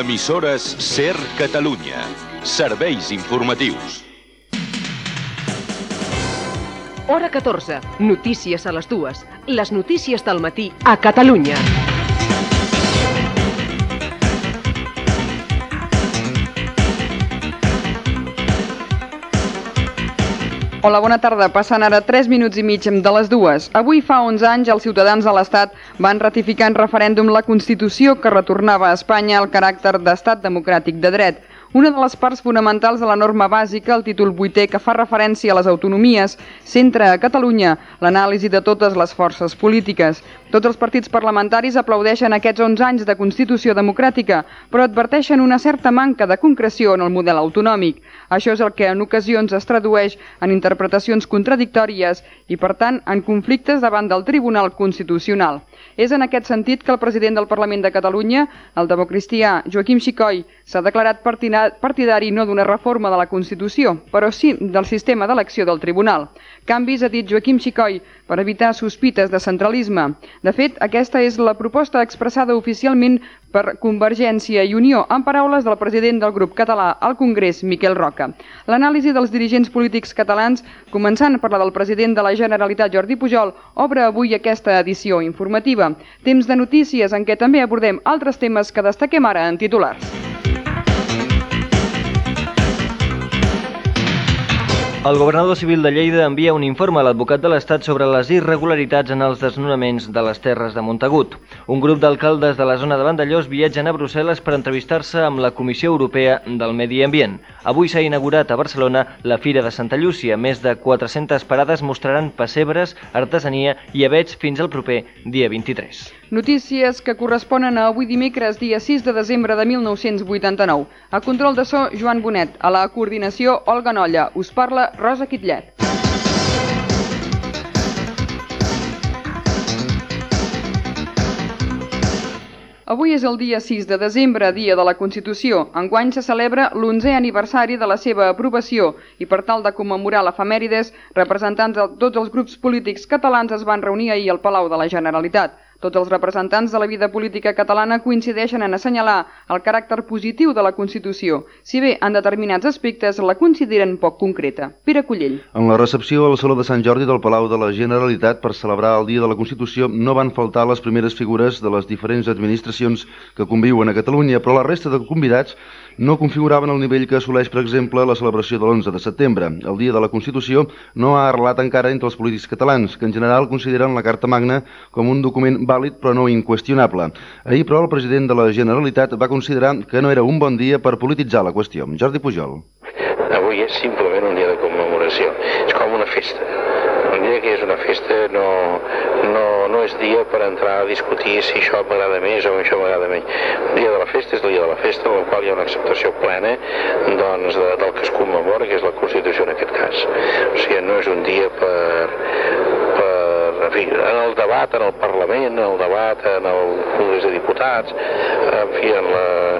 Emissores SER Catalunya. Serveis informatius. Hora 14. Notícies a les 2. Les notícies del matí a Catalunya. Hola, bona tarda. Passen ara 3 minuts i mig de les 2. Avui fa 11 anys els ciutadans de l'Estat van ratificar en referèndum la Constitució que retornava a Espanya el caràcter d'estat democràtic de dret. Una de les parts fonamentals de la norma bàsica, el títol 8è, que fa referència a les autonomies, centra a Catalunya l'anàlisi de totes les forces polítiques. Tots els partits parlamentaris aplaudeixen aquests 11 anys de Constitució democràtica, però adverteixen una certa manca de concreció en el model autonòmic. Això és el que en ocasions es tradueix en interpretacions contradictòries i, per tant, en conflictes davant del Tribunal Constitucional. És en aquest sentit que el president del Parlament de Catalunya, el democristià Joaquim Xicoi, s'ha declarat partidari no d'una reforma de la Constitució, però sí del sistema d'elecció del Tribunal. Canvis, ha dit Joaquim Xicoi, per evitar sospites de centralisme. De fet, aquesta és la proposta expressada oficialment per Convergència i Unió, en paraules del president del grup català al Congrés, Miquel Roca. L'anàlisi dels dirigents polítics catalans, començant per la del president de la Generalitat, Jordi Pujol, obre avui aquesta edició informativa. Temps de notícies en què també abordem altres temes que destaquem ara en titulars. El governador civil de Lleida envia un informe a l'advocat de l'Estat sobre les irregularitats en els desnonaments de les terres de Montagut. Un grup d'alcaldes de la zona de Vandellòs viatgen a Brussel·les per entrevistar-se amb la Comissió Europea del Medi Ambient. Avui s'ha inaugurat a Barcelona la Fira de Santa Llúcia. Més de 400 parades mostraran pessebres, artesania i avets fins al proper dia 23. Notícies que corresponen a avui dimecres, dia 6 de desembre de 1989. A control de so, Joan Bonet. A la coordinació, Olga Nolla. Us parla Rosa Quitlet. Avui és el dia 6 de desembre, dia de la Constitució. Enguany se celebra l'11è aniversari de la seva aprovació i per tal de commemorar l'efemèrides, representants de tots els grups polítics catalans es van reunir ahir al Palau de la Generalitat. Tots els representants de la vida política catalana coincideixen en assenyalar el caràcter positiu de la Constitució, si bé en determinats aspectes la consideren poc concreta. Pere Cullell. En la recepció al Saló de Sant Jordi del Palau de la Generalitat per celebrar el Dia de la Constitució no van faltar les primeres figures de les diferents administracions que conviuen a Catalunya, però la resta de convidats no configuraven el nivell que assoleix, per exemple, la celebració de l'11 de setembre. El Dia de la Constitució no ha arrelat encara entre els polítics catalans, que en general consideren la Carta Magna com un document vàlid però no inqüestionable. Ahir, però, el president de la Generalitat va considerar que no era un bon dia per polititzar la qüestió. Jordi Pujol. Avui és simplement un dia de commemoració. És com una festa. Un dia que és una festa no és dia per entrar a discutir si això m'agrada més o això m'agrada menys. El dia de la festa és el dia de la festa, en el qual hi ha una acceptació plena doncs, del que es commemora, que és la Constitució en aquest cas. O sigui, no és un dia en fi, en el debat en el Parlament, en el debat en el Congrés de Diputats, en fi, en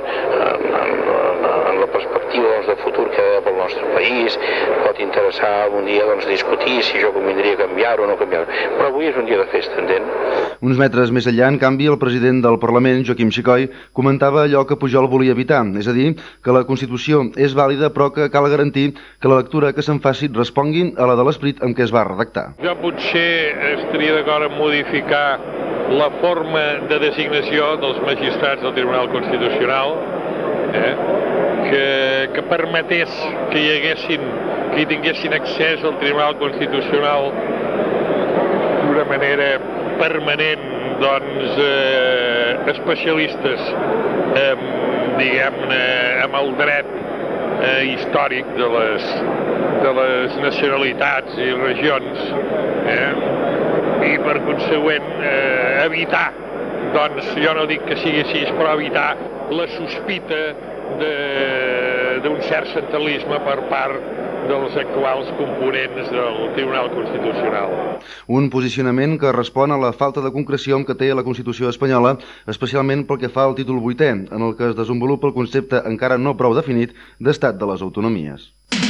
la perspectiva doncs, de futur que ha pel nostre país, pot interessar un dia doncs, discutir si això convindria canviar-ho o no canviar-ho. Però avui és un dia de festa, entén? Uns metres més enllà, en canvi, el president del Parlament, Joaquim Xicoi, comentava allò que Pujol volia evitar, és a dir, que la Constitució és vàlida però que cal garantir que la lectura que se'n faci respongui a la de l'esperit amb què es va redactar. Jo potser estaria d'acord en modificar la forma de designació dels magistrats del Tribunal Constitucional, que permetés que hi tinguessin accés al Tribunal Constitucional d'una manera permanent, doncs, especialistes diguem-ne, amb el dret històric de les nacionalitats i regions, i per consegüent evitar, doncs jo no dic que sigui així, però evitar la sospita d'un cert centralisme per part dels actuals components del Tribunal Constitucional. Un posicionament que respon a la falta de concreció que té la Constitució espanyola, especialment pel que fa al títol 8è, en el que es desenvolupa el concepte encara no prou definit d'estat de les autonomies.